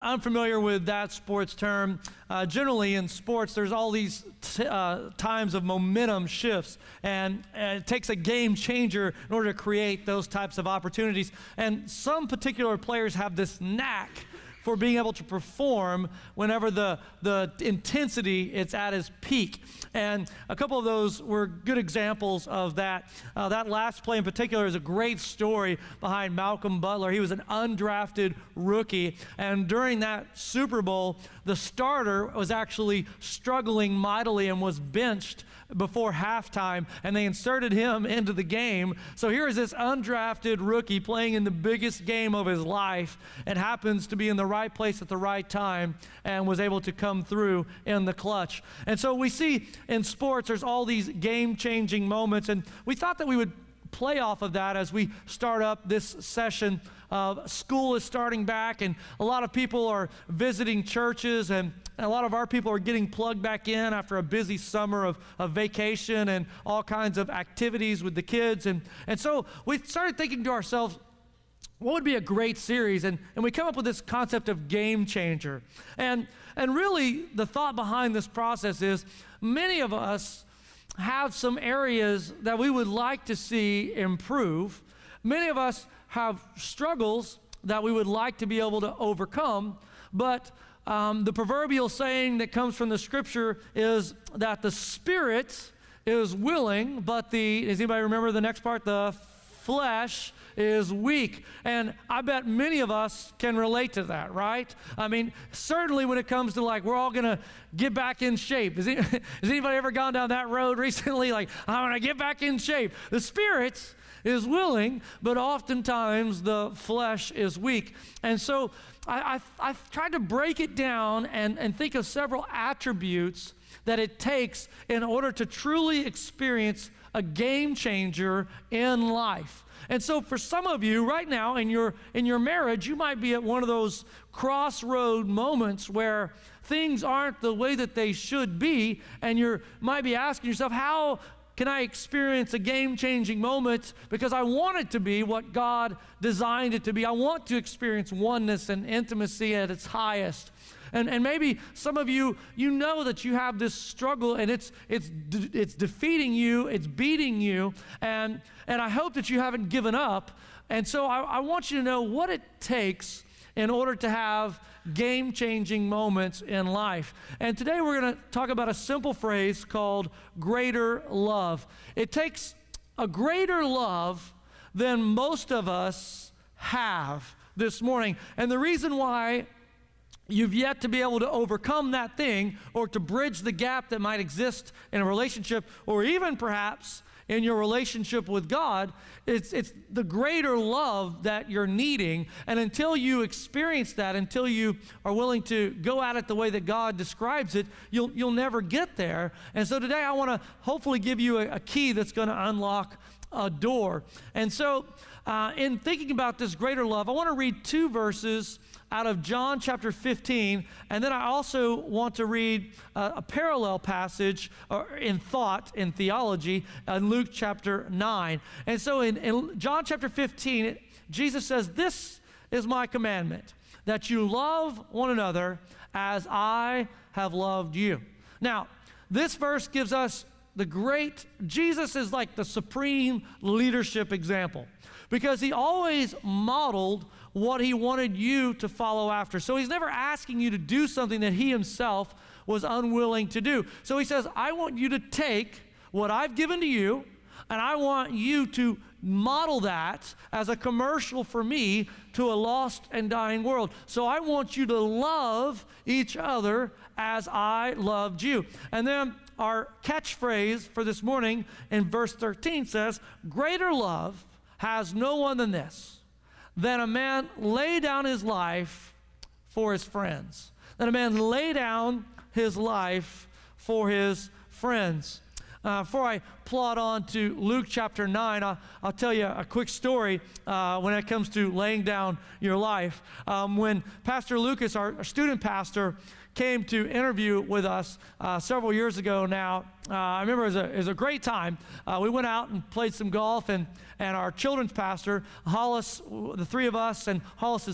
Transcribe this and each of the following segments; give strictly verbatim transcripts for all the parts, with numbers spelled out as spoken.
unfamiliar with that sports term, uh, generally in sports, there's all these t- uh, times of momentum shifts, and, and it takes a game changer in order to create those types of opportunities. And some particular players have this knack for being able to perform whenever the, the intensity is at its peak. And a couple of those were good examples of that. Uh, that last play in particular is a great story behind Malcolm Butler. He was an undrafted rookie, and during that Super Bowl, the starter was actually struggling mightily and was benched before halftime, and they inserted him into the game. So here is this undrafted rookie playing in the biggest game of his life, and happens to be in the right place at the right time and was able to come through in the clutch. And so we see in sports there's all these game-changing moments, and we thought that we would play off of that as we start up this session. Uh, school is starting back, and a lot of people are visiting churches, and, and a lot of our people are getting plugged back in after a busy summer of, of vacation and all kinds of activities with the kids. And, and so we started thinking to ourselves, what would be a great series? And, and we come up with this concept of game changer. And, and really, the thought behind this process is many of us have some areas that we would like to see improve. Many of us have struggles that we would like to be able to overcome, but um, the proverbial saying that comes from the scripture is that the spirit is willing, but the, does anybody remember the next part? The flesh is weak. And I bet many of us can relate to that, right? I mean, certainly when it comes to like, we're all gonna get back in shape. Has, any, has anybody ever gone down that road recently? Like, I'm gonna get back in shape. The spirit is willing, but oftentimes the flesh is weak. And so I, I, I've tried to break it down and, and think of several attributes that it takes in order to truly experience a game changer in life. And so for some of you right now in your in your marriage, you might be at one of those crossroad moments where things aren't the way that they should be, and you might be asking yourself, how can I experience a game-changing moment? Because I want it to be what God designed it to be. I want to experience oneness and intimacy at its highest. And, and maybe some of you, you know that you have this struggle, and it's it's de- it's defeating you, it's beating you, and, and I hope that you haven't given up. And so I, I want you to know what it takes in order to have game-changing moments in life. And today we're going to talk about a simple phrase called greater love. It takes a greater love than most of us have this morning. And the reason why you've yet to be able to overcome that thing, or to bridge the gap that might exist in a relationship, or even perhaps in your relationship with God, it's, it's the greater love that you're needing. And until you experience that, until you are willing to go at it the way that God describes it, you'll, you'll never get there. And so today I want to hopefully give you a, a key that's going to unlock a door. And so uh, in thinking about this greater love, I want to read two verses out of John chapter fifteen, and then I also want to read uh, a parallel passage uh, in thought, in theology, in Luke chapter nine. And so in, in John chapter fifteen, it, Jesus says, "This is my commandment, that you love one another as I have loved you." Now, this verse gives us the great, Jesus is like the supreme leadership example, because he always modeled what he wanted you to follow after. So he's never asking you to do something that he himself was unwilling to do. So he says, I want you to take what I've given to you, and I want you to model that as a commercial for me to a lost and dying world. So I want you to love each other as I loved you. And then our catchphrase for this morning in verse thirteen says, greater love has no one than this, than a man lay down his life for his friends. That a man lay down his life for his friends. Uh, before I plod on to Luke chapter nine, I'll, I'll tell you a quick story uh, when it comes to laying down your life. Um, when Pastor Lucas, our, our student pastor, came to interview with us uh, several years ago now, uh, I remember it was, a, it was a great time. Uh, we went out and played some golf, and, and our children's pastor, Hollis, the three of us, and Hollis's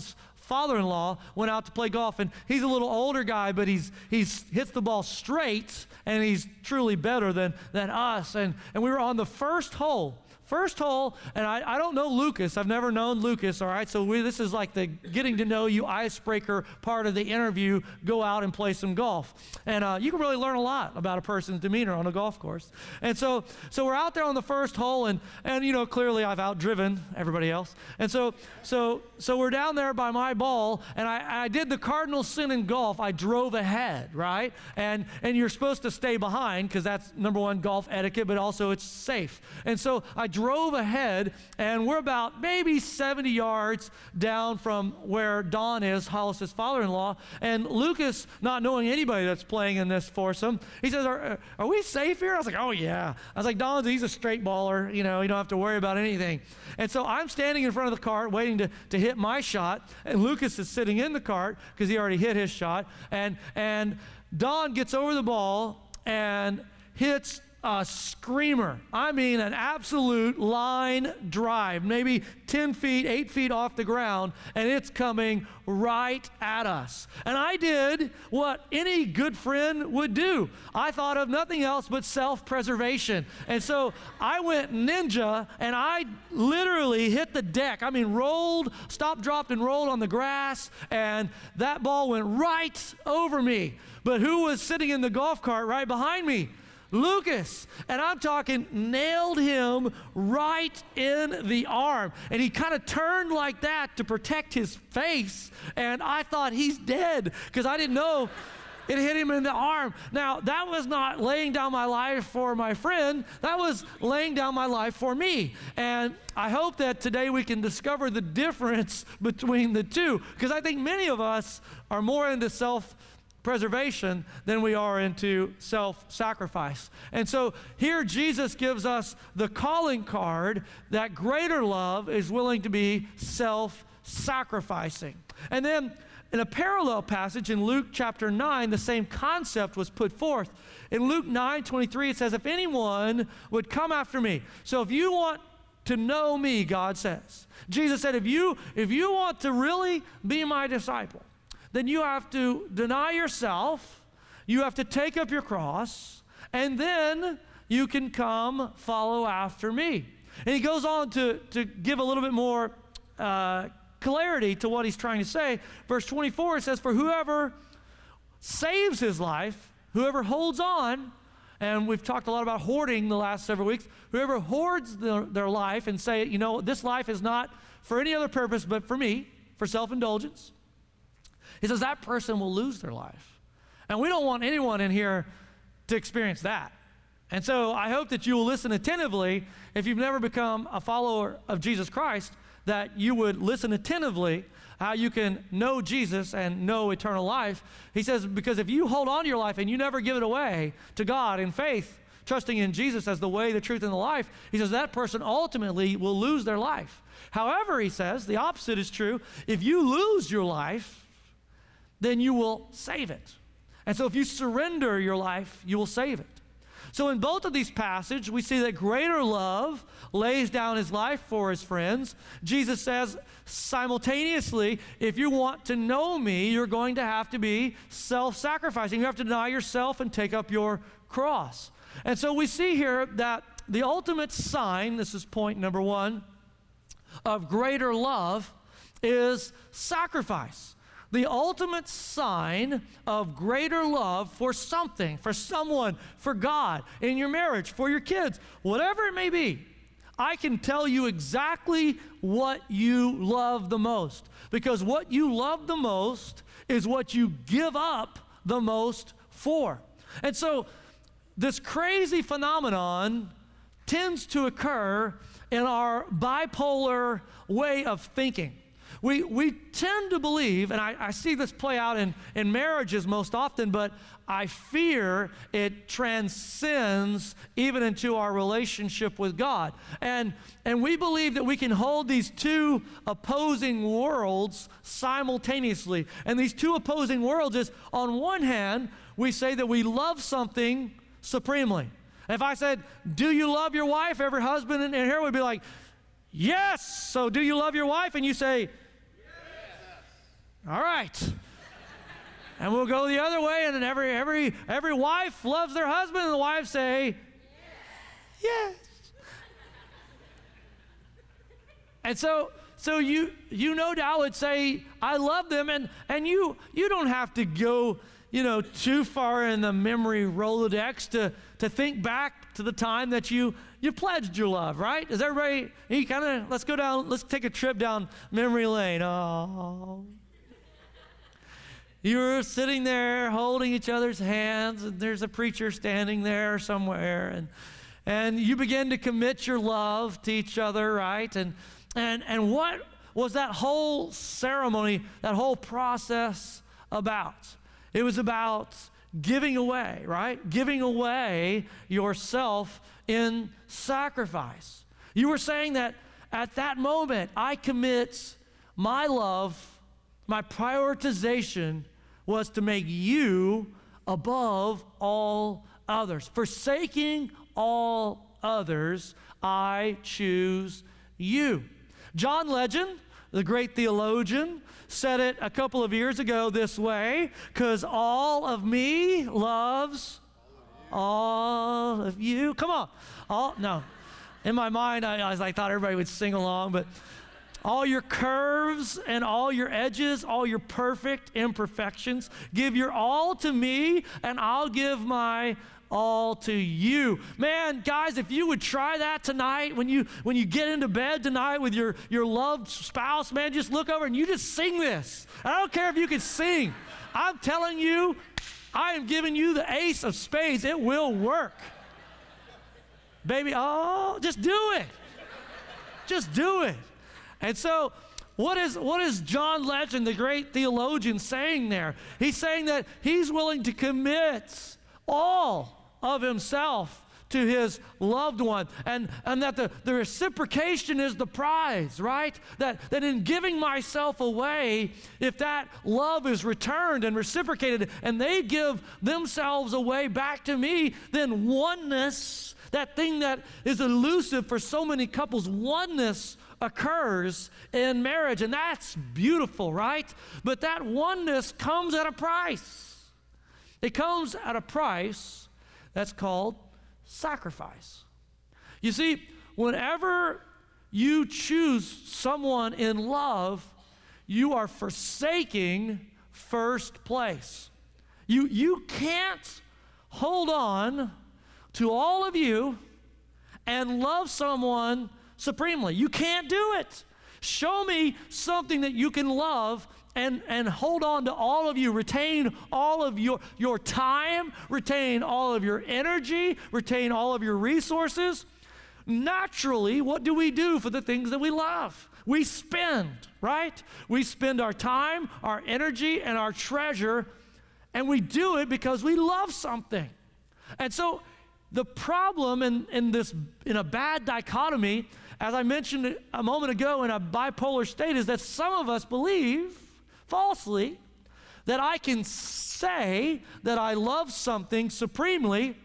father-in-law went out to play golf, and he's a little older guy, but he's he's hits the ball straight, and he's truly better than, than us. And, and we were on the first hole. First hole, and I, I don't know Lucas. I've never known Lucas, all right? So we, this is like the getting to know you icebreaker part of the interview. Go out and play some golf. And uh, you can really learn a lot about a person's demeanor on a golf course. And so so we're out there on the first hole, and, and you know, clearly I've outdriven everybody else. And so so so we're down there by my ball, and I, I did the cardinal sin in golf. I drove ahead, right? And, and you're supposed to stay behind because that's, number one, golf etiquette, but also it's safe. And so I drove ahead, and we're about maybe seventy yards down from where Don is, Hollis's father-in-law, and Lucas, not knowing anybody that's playing in this foursome, he says, are, are we safe here? I was like, oh yeah. I was like, Don, he's a straight baller, you know, you don't have to worry about anything. And so I'm standing in front of the cart waiting to, to hit my shot, and Lucas is sitting in the cart because he already hit his shot, and, and Don gets over the ball and hits a screamer. I mean, an absolute line drive, maybe ten feet, eight feet off the ground, and it's coming right at us. And I did what any good friend would do. I thought of nothing else but self-preservation. And so I went ninja, and I literally hit the deck. I mean, rolled, stopped, dropped, and rolled on the grass, and that ball went right over me. But who was sitting in the golf cart right behind me? Lucas. And I'm talking nailed him right in the arm. And he kind of turned like that to protect his face. And I thought he's dead because I didn't know it hit him in the arm. Now, that was not laying down my life for my friend. That was laying down my life for me. And I hope that today we can discover the difference between the two, because I think many of us are more into self preservation than we are into self-sacrifice. And so here Jesus gives us the calling card that greater love is willing to be self-sacrificing. And then in a parallel passage in Luke chapter nine, the same concept was put forth. In Luke nine twenty-three, it says, if anyone would come after me. So if you want to know me, God says, Jesus said, if you, if you want to really be my disciple, then you have to deny yourself, you have to take up your cross, and then you can come follow after me. And he goes on to, to give a little bit more uh, clarity to what he's trying to say. Verse twenty-four, it says, for whoever saves his life, whoever holds on, and we've talked a lot about hoarding the last several weeks, whoever hoards the, their life and say, you know, this life is not for any other purpose but for me, for self-indulgence, he says that person will lose their life. And we don't want anyone in here to experience that. And so I hope that you will listen attentively. If you've never become a follower of Jesus Christ, that you would listen attentively how you can know Jesus and know eternal life. He says, because if you hold on to your life and you never give it away to God in faith, trusting in Jesus as the way, the truth, and the life, he says that person ultimately will lose their life. However, he says, the opposite is true. If you lose your life, then you will save it. And so if you surrender your life, you will save it. So in both of these passages, we see that greater love lays down his life for his friends. Jesus says simultaneously, if you want to know me, you're going to have to be self-sacrificing. You have to deny yourself and take up your cross. And so we see here that the ultimate sign, this is point number one, of greater love is sacrifice. The ultimate sign of greater love for something, for someone, for God, in your marriage, for your kids, whatever it may be, I can tell you exactly what you love the most. Because what you love the most is what you give up the most for. And so this crazy phenomenon tends to occur in our bipolar way of thinking. We, we tend to believe, and I, I see this play out in, in marriages most often, but I fear it transcends even into our relationship with God. And, and we believe that we can hold these two opposing worlds simultaneously. And these two opposing worlds is, on one hand, we say that we love something supremely. If I said, do you love your wife? Every husband in here would be like, yes. So do you love your wife? And you say, All right. And we'll go the other way, and then every every every wife loves their husband, and the wives say, yes. Yes. And so so you you no doubt would say, I love them, and and you you don't have to go, you know, too far in the memory Rolodex to to think back to the time that you you pledged your love, right? Is everybody, you kind of, let's go down, let's take a trip down memory lane. Oh. You were sitting there holding each other's hands, and there's a preacher standing there somewhere, and and you begin to commit your love to each other, right? And and and what was that whole ceremony, that whole process about? It was about giving away, right? Giving away yourself in sacrifice. You were saying that at that moment, I commit my love, my prioritization was to make you above all others. Forsaking all others, I choose you. John Legend, the great theologian, said it a couple of years ago this way, because all of me loves all of you. Come on. All, no. In my mind, I, I thought everybody would sing along, but all your curves and all your edges, all your perfect imperfections, give your all to me, and I'll give my all to you. Man, guys, if you would try that tonight, when you when you get into bed tonight with your, your loved spouse, man, just look over and you just sing this. I don't care if you can sing. I'm telling you, I am giving you the ace of spades. It will work. Baby, oh, just do it. Just do it. And so, what is what is John Legend, the great theologian, saying there? He's saying that he's willing to commit all of himself to his loved one, and, and that the, the reciprocation is the prize, right? That, that in giving myself away, if that love is returned and reciprocated, and they give themselves away back to me, then oneness, that thing that is elusive for so many couples, oneness occurs in marriage, and that's beautiful, right? But that oneness comes at a price. It comes at a price that's called sacrifice. You see, whenever you choose someone in love, you are forsaking first place. You, you can't hold on to all of you and love someone supremely. You can't do it. Show me something that you can love and, and hold on to all of you. Retain all of your, your time, retain all of your energy, retain all of your resources. Naturally, what do we do for the things that we love? We spend, right? We spend our time, our energy, and our treasure, and we do it because we love something. And so the problem in, in this, in a bad dichotomy, as I mentioned a moment ago, in a bipolar state, is that some of us believe, falsely, that I can say that I love something supremely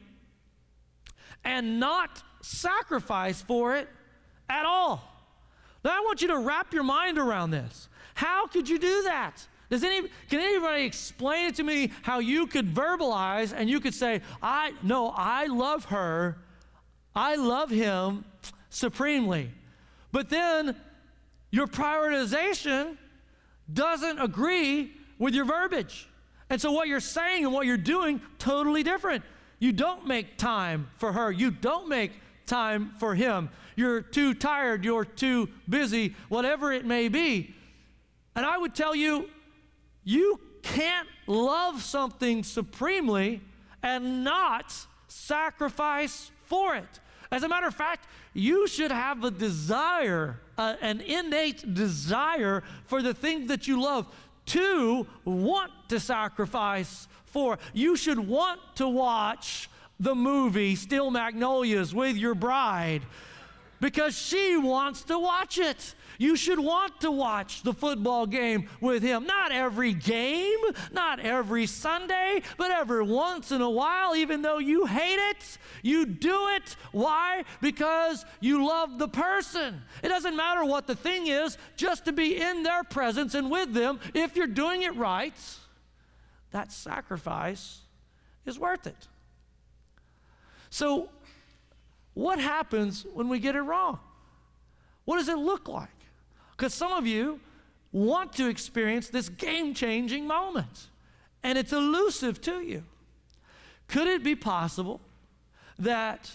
and not sacrifice for it at all. Now, I want you to wrap your mind around this. How could you do that? Does any, can anybody explain it to me how you could verbalize and you could say, I, no, I love her, I love him supremely. But then your prioritization doesn't agree with your verbiage. And so what you're saying and what you're doing, totally different. You don't make time for her. You don't make time for him. You're too tired. You're too busy, whatever it may be. And I would tell you, you can't love something supremely and not sacrifice for it. As a matter of fact, you should have a desire, uh, an innate desire for the things that you love to want to sacrifice for. You should want to watch the movie Steel Magnolias with your bride. Because she wants to watch it. You should want to watch the football game with him. Not every game, not every Sunday, but every once in a while, even though you hate it, you do it. Why? Because you love the person. It doesn't matter what the thing is, just to be in their presence and with them. If you're doing it right, that sacrifice is worth it. So, what happens when we get it wrong? What does it look like? Because some of you want to experience this game-changing moment, and it's elusive to you. Could it be possible that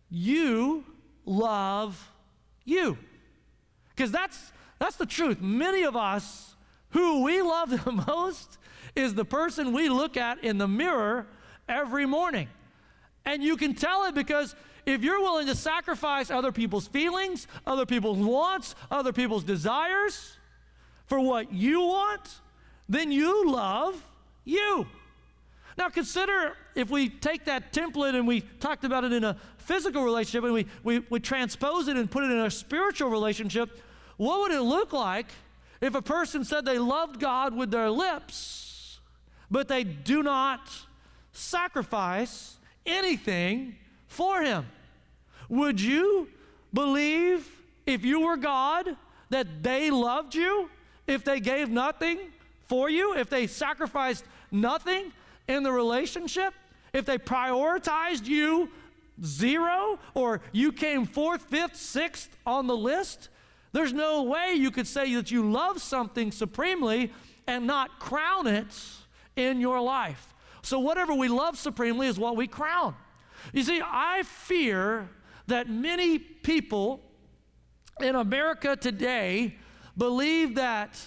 you love you? Because that's, that's the truth. Many of us, who we love the most is the person we look at in the mirror every morning. And you can tell it because if you're willing to sacrifice other people's feelings, other people's wants, other people's desires for what you want, then you love you. Now consider if we take that template and we talked about it in a physical relationship and we, we, we transpose it and put it in a spiritual relationship, what would it look like if a person said they loved God with their lips, but they do not sacrifice anything for him? Would you believe, if you were God, that they loved you if they gave nothing for you, if they sacrificed nothing in the relationship, if they prioritized you zero, or you came fourth, fifth, sixth on the list? There's no way you could say that you love something supremely and not crown it in your life. So whatever we love supremely is what we crown. You see, I fear that many people in America today believe that,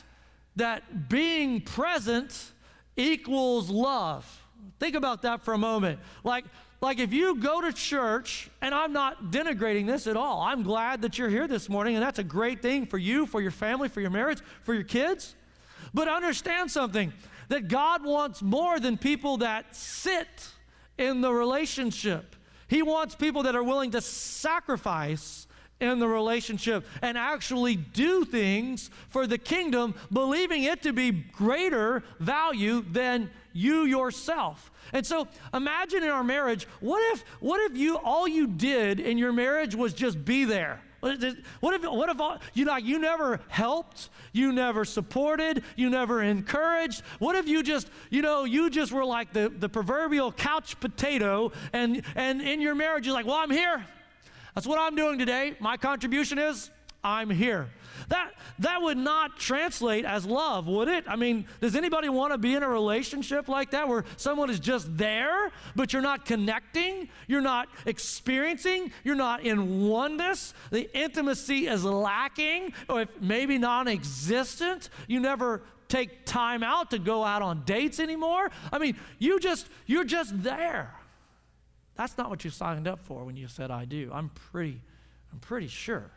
that being present equals love. Think about that for a moment. Like, like if you go to church, and I'm not denigrating this at all. I'm glad that you're here this morning, and that's a great thing for you, for your family, for your marriage, for your kids. But understand something, that God wants more than people that sit in the relationship. He wants people that are willing to sacrifice in the relationship and actually do things for the kingdom, believing it to be greater value than you yourself. And so imagine in our marriage, what if, what if you, all you did in your marriage was just be there? What if, what if all, you know, you never helped, you never supported, you never encouraged? What if you just, you know, you just were like the, the proverbial couch potato, and, and in your marriage you're like, well, I'm here. That's what I'm doing today. My contribution is I'm here. That, that would not translate as love, would it? I mean, does anybody want to be in a relationship like that where someone is just there, but you're not connecting, you're not experiencing, you're not in oneness, the intimacy is lacking, or if maybe non-existent, you never take time out to go out on dates anymore? I mean, you just, you're just there. That's not what you signed up for when you said I do. I'm pretty, I'm pretty sure.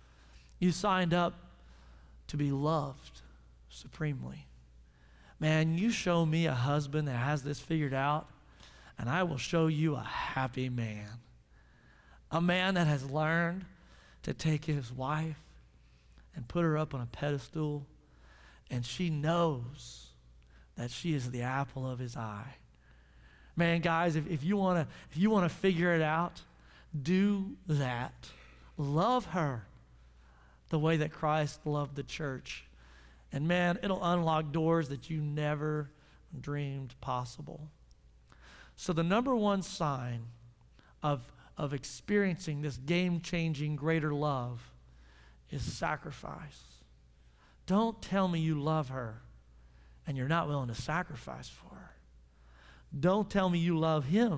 You signed up to be loved supremely. Man, you show me a husband that has this figured out, and I will show you a happy man. A man that has learned to take his wife and put her up on a pedestal, and she knows that she is the apple of his eye. Man, guys, if, if you want to if you want to figure it out, do that. Love her the way that Christ loved the church. And man, it'll unlock doors that you never dreamed possible. So the number one sign of, of experiencing this game-changing greater love is sacrifice. Don't tell me you love her and you're not willing to sacrifice for her. Don't tell me you love him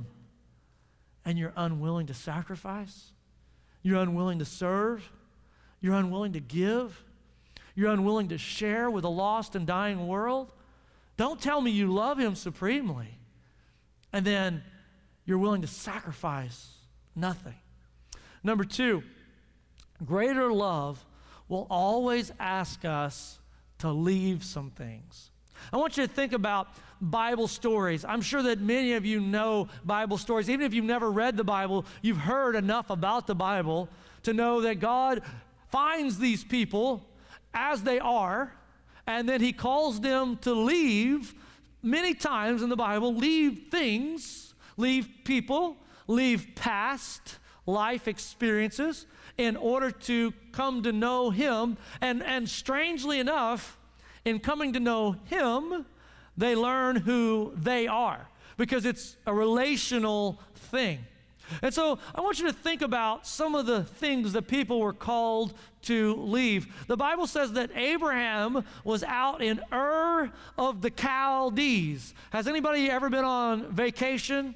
and you're unwilling to sacrifice. You're unwilling to serve. You're unwilling to give. You're unwilling to share with a lost and dying world. Don't tell me you love him supremely and then you're willing to sacrifice nothing. Number two, greater love will always ask us to leave some things. I want you to think about Bible stories. I'm sure that many of you know Bible stories. Even if you've never read the Bible, you've heard enough about the Bible to know that God finds these people as they are, and then he calls them to leave many times in the Bible, leave things, leave people, leave past life experiences in order to come to know him. And, and strangely enough, in coming to know him, they learn who they are, because it's a relational thing. And so I want you to think about some of the things that people were called to leave. The Bible says that Abraham was out in Ur of the Chaldees. Has anybody ever been on vacation?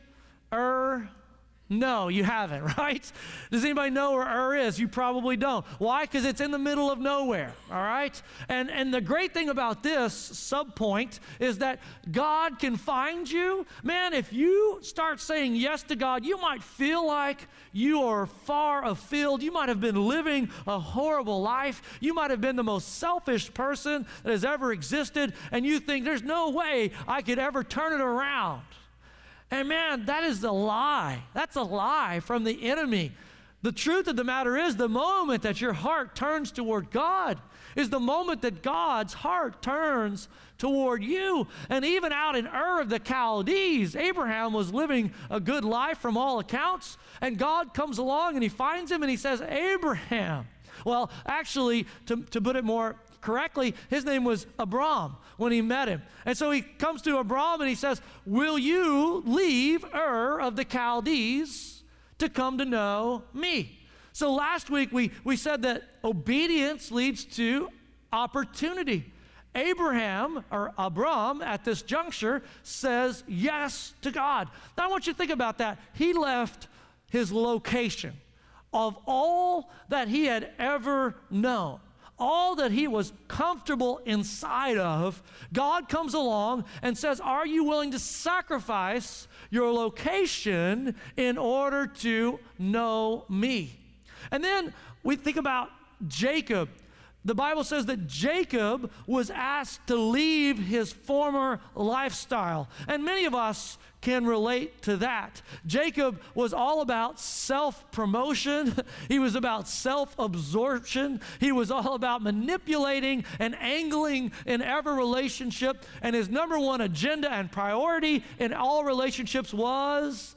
Ur? No, you haven't, right? Does anybody know where Ur is? You probably don't. Why? Because it's in the middle of nowhere, all right? And, and the great thing about this subpoint is that God can find you. Man, if you start saying yes to God, you might feel like you are far afield. You might have been living a horrible life. You might have been the most selfish person that has ever existed, and you think there's no way I could ever turn it around. And man, that is a lie. That's a lie from the enemy. The truth of the matter is, the moment that your heart turns toward God is the moment that God's heart turns toward you. And even out in Ur of the Chaldees, Abraham was living a good life from all accounts. And God comes along and he finds him and he says, Abraham. Well, actually, to, to put it more correctly, his name was Abram when he met him. And so he comes to Abram and he says, will you leave Ur of the Chaldees to come to know me? So last week we, we said that obedience leads to opportunity. Abraham, or Abram, at this juncture says yes to God. Now I want you to think about that. He left his location of all that he had ever known, all that he was comfortable inside of. God comes along and says, are you willing to sacrifice your location in order to know me? And then we think about Jacob. The Bible says that Jacob was asked to leave his former lifestyle. And many of us can relate to that. Jacob was all about self-promotion. He was about self-absorption. He was all about manipulating and angling in every relationship. And his number one agenda and priority in all relationships was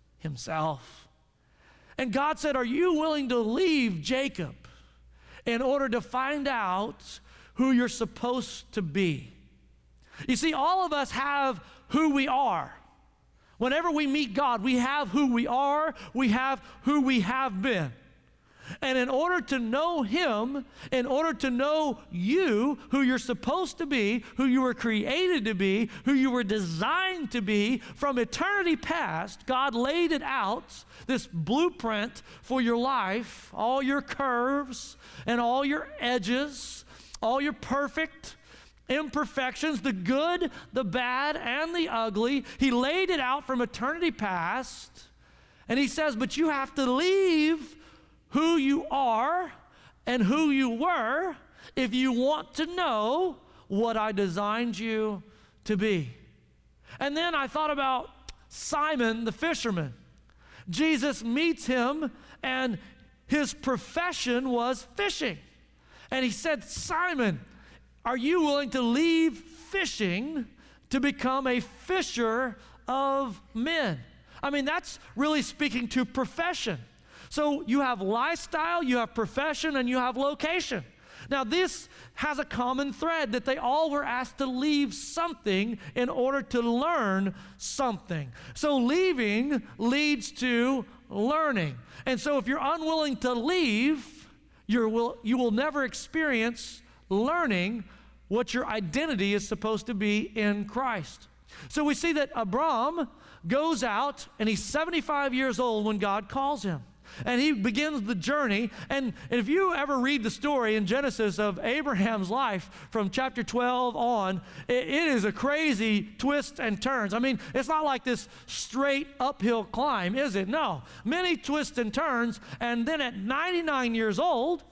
himself. And God said, are you willing to leave Jacob in order to find out who you're supposed to be? You see, all of us have who we are. Whenever we meet God, we have who we are, we have who we have been. And in order to know him, in order to know you, who you're supposed to be, who you were created to be, who you were designed to be, from eternity past, God laid it out, this blueprint for your life, all your curves and all your edges, all your perfect imperfections, the good, the bad, and the ugly. He laid it out from eternity past, and he says, but you have to leave who you are and who you were if you want to know what I designed you to be. And then I thought about Simon the fisherman. Jesus meets him, and his profession was fishing. And he said, Simon, are you willing to leave fishing to become a fisher of men? I mean, that's really speaking to profession. So you have lifestyle, you have profession, and you have location. Now, this has a common thread that they all were asked to leave something in order to learn something. So leaving leads to learning. And so if you're unwilling to leave, you will, you will never experience learning what your identity is supposed to be in Christ. So we see that Abram goes out, and he's seventy-five years old when God calls him. And he begins the journey. And if you ever read the story in Genesis of Abraham's life from chapter twelve on, it, it is a crazy twists and turns. I mean, it's not like this straight uphill climb, is it? No. Many twists and turns. And then at ninety-nine years old,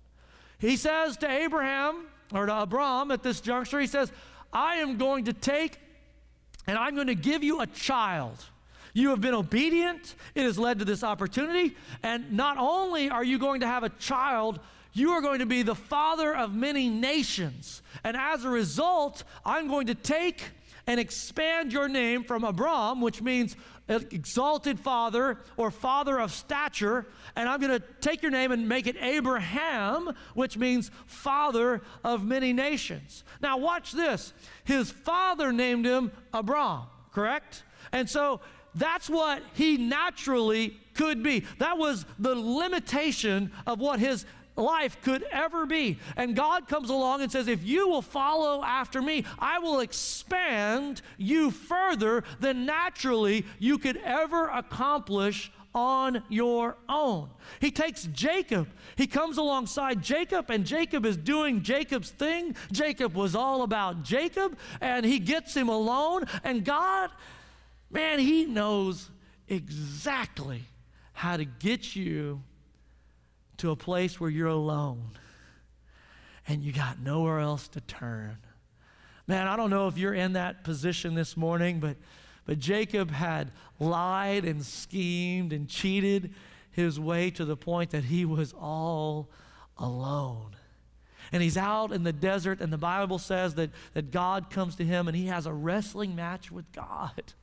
he says to Abraham, or to Abram at this juncture, he says, I am going to take and I'm going to give you a child. You have been obedient. It has led to this opportunity. And not only are you going to have a child, you are going to be the father of many nations. And as a result, I'm going to take and expand your name from Abram, which means exalted father or father of stature, and I'm going to take your name and make it Abraham, which means father of many nations. Now watch this. His father named him Abram, correct? And so that's what he naturally could be. That was the limitation of what his life could ever be. And God comes along and says, if you will follow after me, I will expand you further than naturally you could ever accomplish on your own. He takes Jacob. He comes alongside Jacob, and Jacob is doing Jacob's thing. Jacob was all about Jacob, and he gets him alone. And God, man, he knows exactly how to get you to a place where you're alone and you got nowhere else to turn. Man, I don't know if you're in that position this morning, but, but Jacob had lied and schemed and cheated his way to the point that he was all alone. And he's out in the desert, and the Bible says that, that God comes to him and he has a wrestling match with God.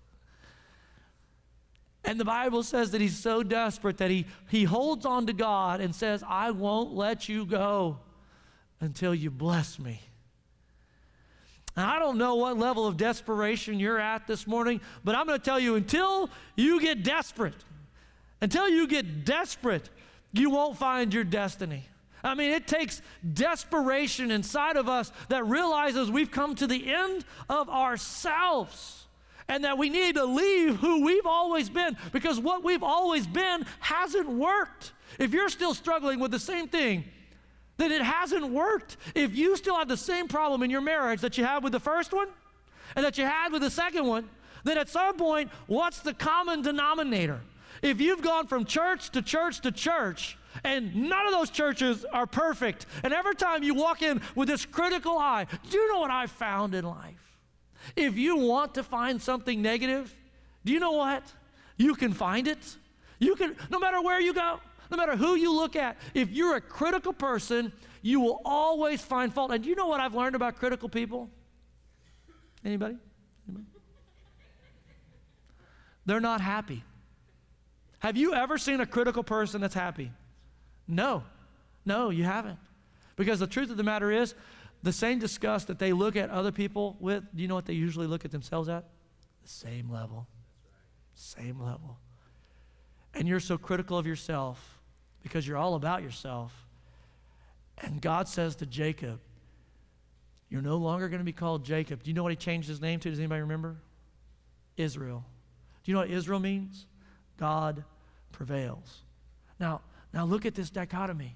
And the Bible says that he's so desperate that he, he holds on to God and says, I won't let you go until you bless me. And I don't know what level of desperation you're at this morning, but I'm going to tell you, until you get desperate, until you get desperate, you won't find your destiny. I mean, it takes desperation inside of us that realizes we've come to the end of ourselves. And that we need to leave who we've always been, because what we've always been hasn't worked. If you're still struggling with the same thing, then it hasn't worked. If you still have the same problem in your marriage that you had with the first one and that you had with the second one, then at some point, what's the common denominator? If you've gone from church to church to church, and none of those churches are perfect, and every time you walk in with this critical eye, do you know what I've found in life? If you want to find something negative, do you know what? You can find it. You can, no matter where you go, no matter who you look at, if you're a critical person, you will always find fault. And do you know what I've learned about critical people? Anybody? Anybody? They're not happy. Have you ever seen a critical person that's happy? No. No, you haven't. Because the truth of the matter is, the same disgust that they look at other people with, do you know what they usually look at themselves at? The same level. Same level. And you're so critical of yourself because you're all about yourself. And God says to Jacob, you're no longer going to be called Jacob. Do you know what he changed his name to? Does anybody remember? Israel. Do you know what Israel means? God prevails. Now, now look at this dichotomy.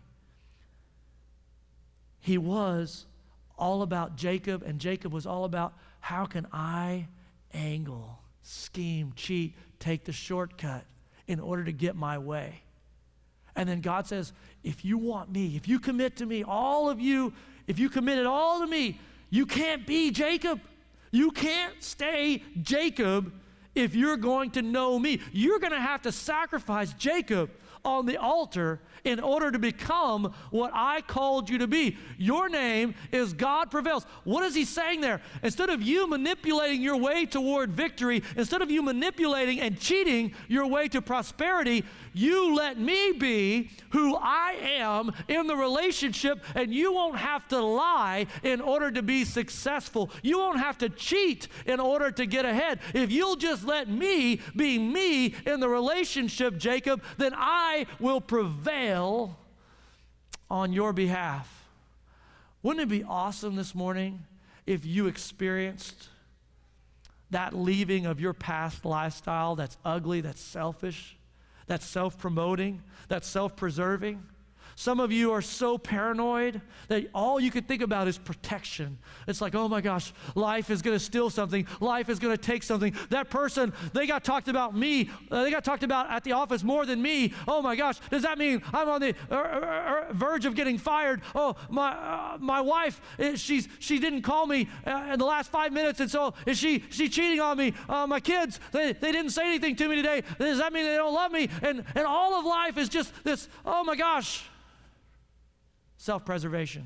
He was all about Jacob, and Jacob was all about how can I angle, scheme, cheat, take the shortcut in order to get my way. And then God says, if you want me, if you commit to me, all of you, if you commit it all to me, you can't be Jacob. You can't stay Jacob if you're going to know me. You're going to have to sacrifice Jacob on the altar in order to become what I called you to be. Your name is God prevails. What is he saying there? Instead of you manipulating your way toward victory, instead of you manipulating and cheating your way to prosperity, you let me be who I am in the relationship, and you won't have to lie in order to be successful. You won't have to cheat in order to get ahead. If you'll just let me be me in the relationship, Jacob, then I will prevail on your behalf. Wouldn't it be awesome this morning if you experienced that leaving of your past lifestyle that's ugly, that's selfish, that's self-promoting, that's self-preserving? Some of you are so paranoid that all you can think about is protection. It's like, oh my gosh, life is going to steal something. Life is going to take something. That person, they got talked about me. Uh, they got talked about at the office more than me. Oh my gosh, does that mean I'm on the uh, uh, uh, verge of getting fired? Oh, my uh, my wife, uh, she's she didn't call me uh, in the last five minutes, and so is she she cheating on me? Uh, my kids, they, they didn't say anything to me today. Does that mean they don't love me? And and all of life is just this, oh my gosh. Self-preservation.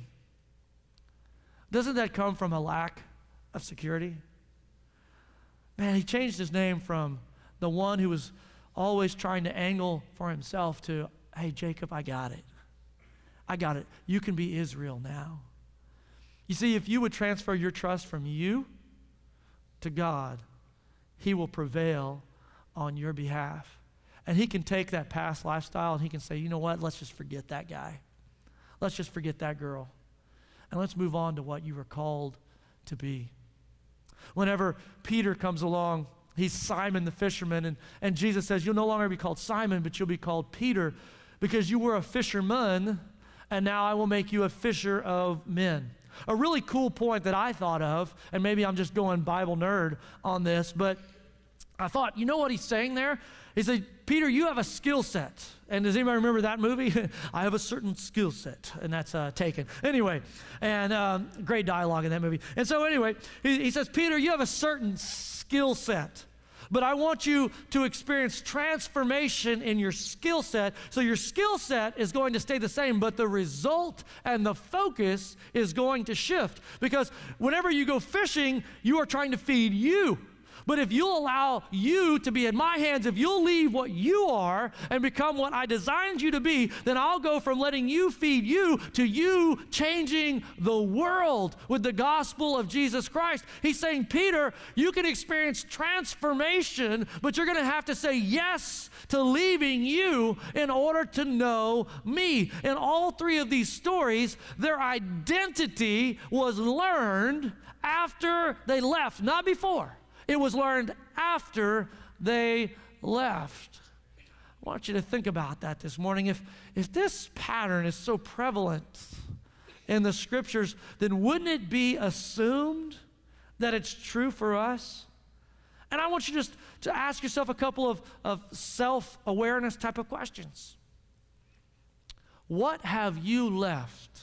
Doesn't that come from a lack of security? Man, he changed his name from the one who was always trying to angle for himself to, hey, Jacob, I got it. I got it. You can be Israel now. You see, if you would transfer your trust from you to God, he will prevail on your behalf. And he can take that past lifestyle and he can say, you know what, let's just forget that guy. Let's just forget that girl. And let's move on to what you were called to be. Whenever Peter comes along, he's Simon the fisherman, and, and Jesus says, you'll no longer be called Simon, but you'll be called Peter, because you were a fisherman, and now I will make you a fisher of men. A really cool point that I thought of, and maybe I'm just going Bible nerd on this, but I thought, you know what he's saying there? He said, Peter, you have a skill set. And does anybody remember that movie? I have a certain skill set, and that's uh, Taken. Anyway, and um, great dialogue in that movie. And so anyway, he, he says, Peter, you have a certain skill set, but I want you to experience transformation in your skill set. So your skill set is going to stay the same, but the result and the focus is going to shift. Because whenever you go fishing, you are trying to feed you. But if you'll allow you to be in my hands, if you'll leave what you are and become what I designed you to be, then I'll go from letting you feed you to you changing the world with the gospel of Jesus Christ. He's saying, Peter, you can experience transformation, but you're going to have to say yes to leaving you in order to know me. In all three of these stories, their identity was learned after they left, not before. It was learned after they left. I want you to think about that this morning. If, if this pattern is so prevalent in the scriptures, then wouldn't it be assumed that it's true for us? And I want you just to ask yourself a couple of, of self-awareness type of questions. What have you left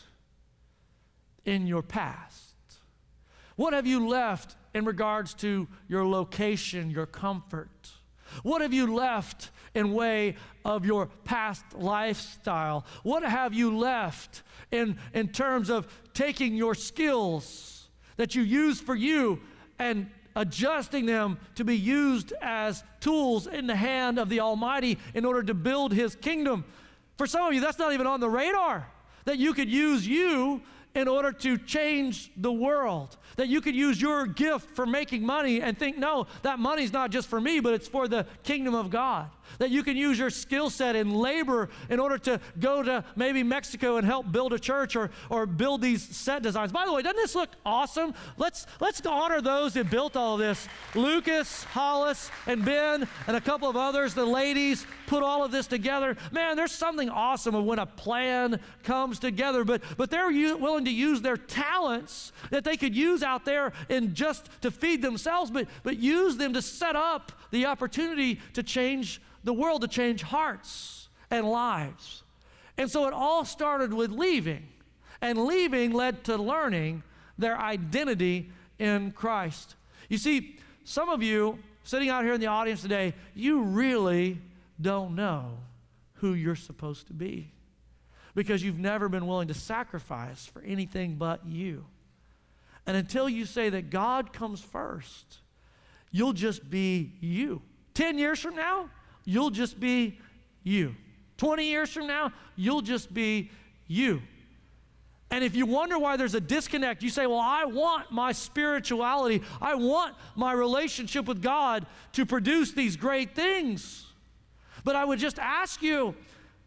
in your past? What have you left in regards to your location, your comfort? What have you left in way of your past lifestyle? What have you left in, in terms of taking your skills that you use for you and adjusting them to be used as tools in the hand of the Almighty in order to build His kingdom? For some of you, that's not even on the radar, that you could use you in order to change the world, that you could use your gift for making money and think, no, that money's not just for me, but it's for the kingdom of God. That you can use your skill set in labor in order to go to maybe Mexico and help build a church or, or build these set designs. By the way, doesn't this look awesome? Let's, let's honor those that built all of this. Lucas, Hollis, and Ben, and a couple of others, the ladies, put all of this together. Man, there's something awesome of when a plan comes together, but, but they're u- willing to use their talents that they could use out there in just to feed themselves, but, but use them to set up the opportunity to change the world, to change hearts and lives. And so it all started with leaving, and leaving led to learning their identity in Christ. You see, some of you sitting out here in the audience today, you really don't know who you're supposed to be because you've never been willing to sacrifice for anything but you. And until you say that God comes first, you'll just be you. Ten years from now, you'll just be you. twenty years from now, you'll just be you. And if you wonder why there's a disconnect, you say, well, I want my spirituality, I want my relationship with God to produce these great things. But I would just ask you,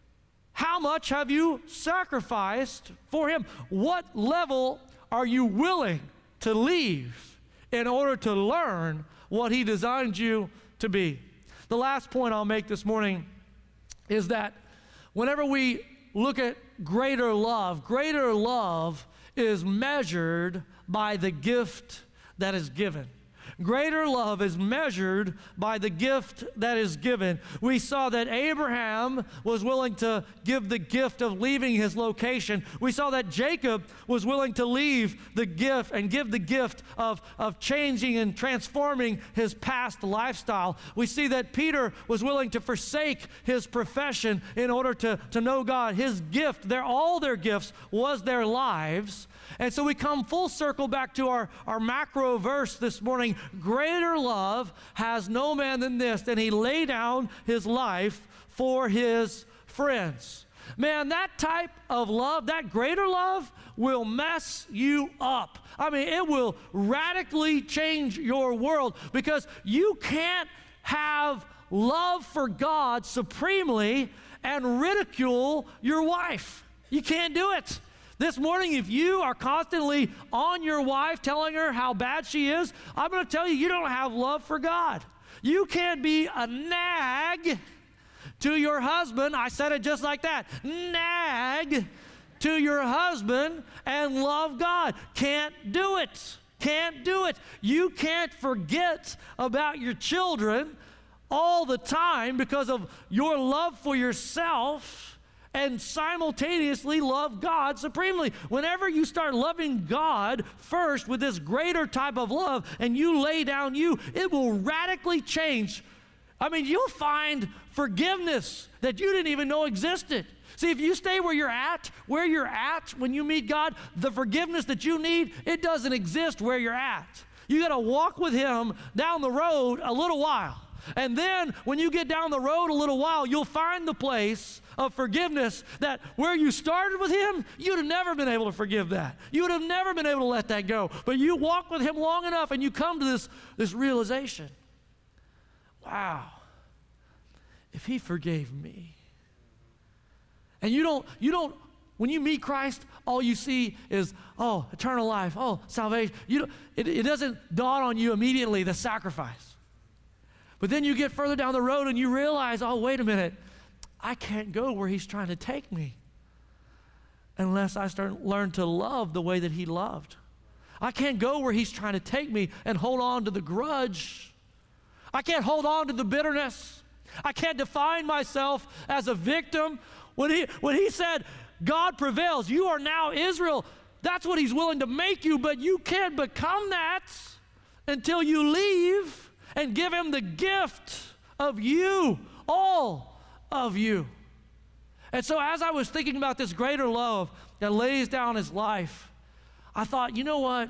how much have you sacrificed for Him? What level are you willing to leave in order to learn what He designed you to be? The last point I'll make this morning is that whenever we look at greater love. Greater love is measured by the gift that is given. Greater love is measured by the gift that is given. We saw that Abraham was willing to give the gift of leaving his location. We saw that Jacob was willing to leave the gift and give the gift of, of changing and transforming his past lifestyle. We see that Peter was willing to forsake his profession in order to, to know God. His gift, their, all their gifts was their lives. And so we come full circle back to our, our macro verse this morning. Greater love has no man than this, than he lay down his life for his friends. Man, that type of love, that greater love, will mess you up. I mean, it will radically change your world, because you can't have love for God supremely and ridicule your wife. You can't do it. This morning, if you are constantly on your wife telling her how bad she is, I'm going to tell you, you don't have love for God. You can't be a nag to your husband. I said it just like that. Nag to your husband and love God. Can't do it. Can't do it. You can't forget about your children all the time because of your love for yourself, and simultaneously love God supremely. Whenever you start loving God first with this greater type of love and you lay down you, it will radically change. I mean, you'll find forgiveness that you didn't even know existed. See, if you stay where you're at, where you're at when you meet God, the forgiveness that you need, it doesn't exist where you're at. You got to walk with Him down the road a little while. And then when you get down the road a little while, you'll find the place of forgiveness that where you started with Him, you'd have never been able to forgive that. You would have never been able to let that go. But you walk with Him long enough and you come to this, this realization. Wow, if He forgave me. And you don't, you don't, when you meet Christ, all you see is, oh, eternal life, oh, salvation. You don't, it, it doesn't dawn on you immediately, the sacrifice. But then you get further down the road and you realize, oh, wait a minute, I can't go where He's trying to take me unless I start learn to love the way that He loved. I can't go where He's trying to take me and hold on to the grudge. I can't hold on to the bitterness. I can't define myself as a victim. When he, when he said, God prevails, you are now Israel, that's what He's willing to make you, but you can't become that until you leave and give Him the gift of you, all of you. And so as I was thinking about this greater love that lays down His life, I thought, you know what?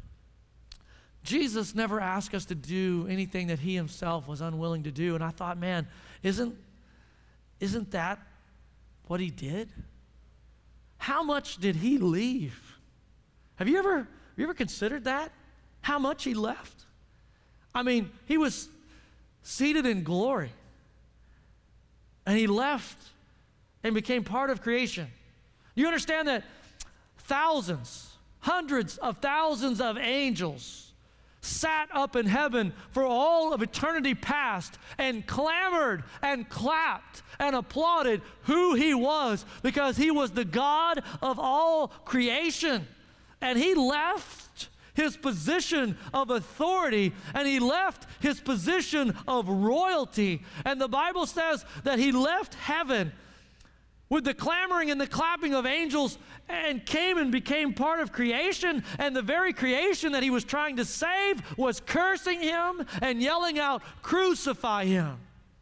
Jesus never asked us to do anything that He Himself was unwilling to do. And I thought, man, isn't, isn't that what He did? How much did He leave? Have you ever, have you ever considered that? How much He left? I mean, He was seated in glory, and He left and became part of creation. You understand that thousands, hundreds of thousands of angels sat up in heaven for all of eternity past and clamored and clapped and applauded who He was, because He was the God of all creation. And He left His position of authority, and He left His position of royalty. And the Bible says that He left heaven with the clamoring and the clapping of angels and came and became part of creation. And the very creation that He was trying to save was cursing Him and yelling out, "Crucify Him."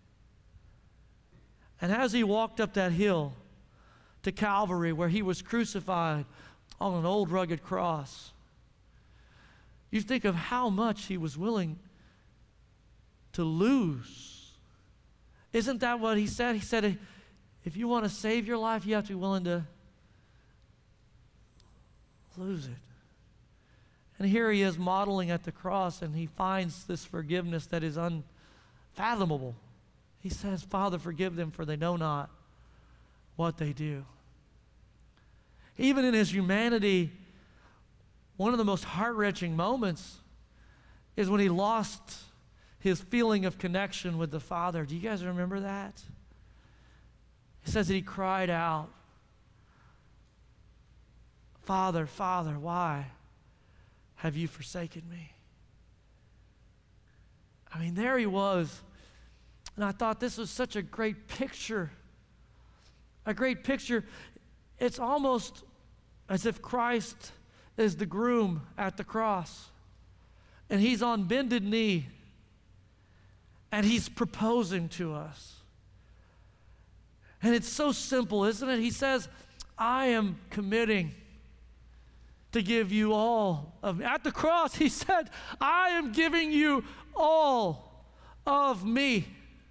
And as He walked up that hill to Calvary, where He was crucified on an old rugged cross, you think of how much He was willing to lose. Isn't that what He said? He said, if you want to save your life, you have to be willing to lose it. And here He is modeling at the cross, and He finds this forgiveness that is unfathomable. He says, Father, forgive them, for they know not what they do. Even in His humanity, one of the most heart-wrenching moments is when He lost His feeling of connection with the Father. Do you guys remember that? It says that He cried out, Father, Father, why have you forsaken me? I mean, there he was. And I thought this was such a great picture. A great picture. It's almost as if Christ is the groom at the cross. And he's on bended knee. And he's proposing to us. And it's so simple, isn't it? He says, I am committing to give you all of me. At the cross, he said, I am giving you all of me.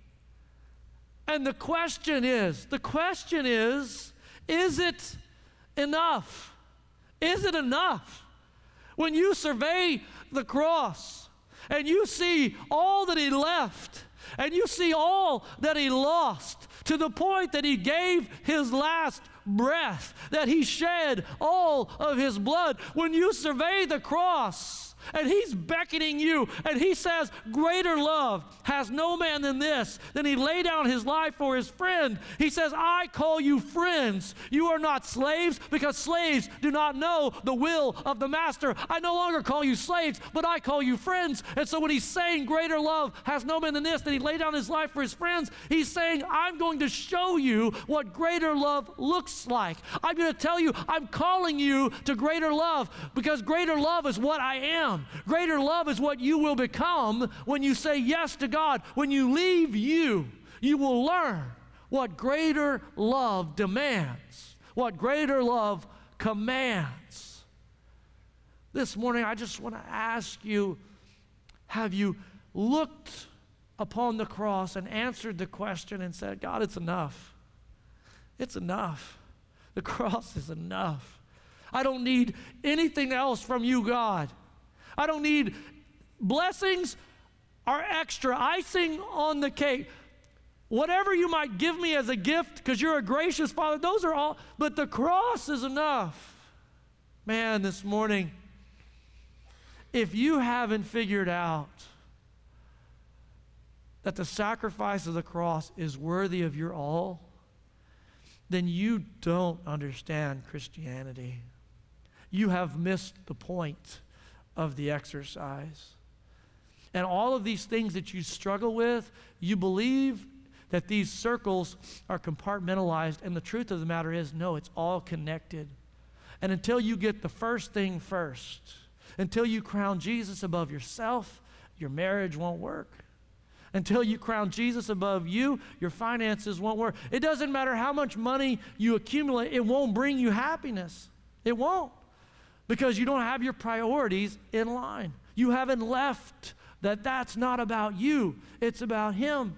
And the question is, the question is, is it enough? Is it enough? When you survey the cross and you see all that he left and you see all that he lost to the point that he gave his last breath, that he shed all of his blood, when you survey the cross, and he's beckoning you, and he says, greater love has no man than this, than he lay down his life for his friend. He says, I call you friends. You are not slaves, because slaves do not know the will of the master. I no longer call you slaves, but I call you friends. And so when he's saying greater love has no man than this, that he lay down his life for his friends, he's saying, I'm going to show you what greater love looks like. I'm going to tell you, I'm calling you to greater love, because greater love is what I am. Greater love is what you will become when you say yes to God. When you leave you, you will learn what greater love demands, what greater love commands. This morning, I just want to ask you, have you looked upon the cross and answered the question and said, God, it's enough. It's enough. The cross is enough. I don't need anything else from you, God. I don't need blessings are extra, icing on the cake. Whatever you might give me as a gift, because you're a gracious Father, those are all, but the cross is enough. Man, this morning, if you haven't figured out that the sacrifice of the cross is worthy of your all, then you don't understand Christianity. You have missed the point of the exercise. And all of these things that you struggle with, you believe that these circles are compartmentalized, and the truth of the matter is, no, it's all connected. And until you get the first thing first, until you crown Jesus above yourself, your marriage won't work. Until you crown Jesus above you, your finances won't work. It doesn't matter how much money you accumulate, it won't bring you happiness. It won't. Because you don't have your priorities in line. You haven't left that that's not about you. It's about him.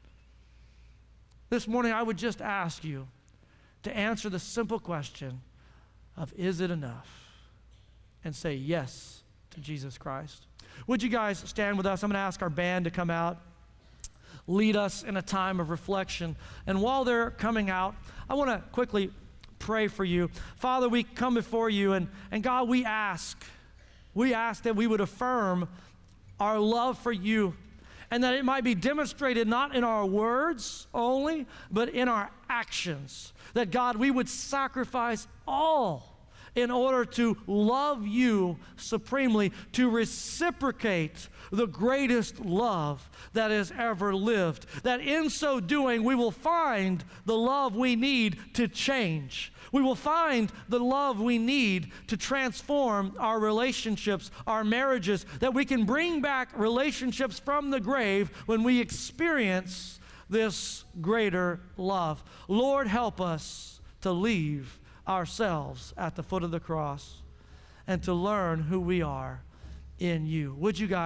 This morning, I would just ask you to answer the simple question of, is it enough? And say yes to Jesus Christ. Would you guys stand with us? I'm going to ask our band to come out, lead us in a time of reflection. And while they're coming out, I want to quickly pray for you. Father, we come before you, and, and God, we ask, we ask that we would affirm our love for you, and that it might be demonstrated not in our words only, but in our actions. That, God, we would sacrifice all in order to love you supremely, to reciprocate the greatest love that has ever lived. That in so doing, we will find the love we need to change. We will find the love we need to transform our relationships, our marriages, that we can bring back relationships from the grave when we experience this greater love. Lord, help us to leave ourselves at the foot of the cross and to learn who we are in you. Would you guys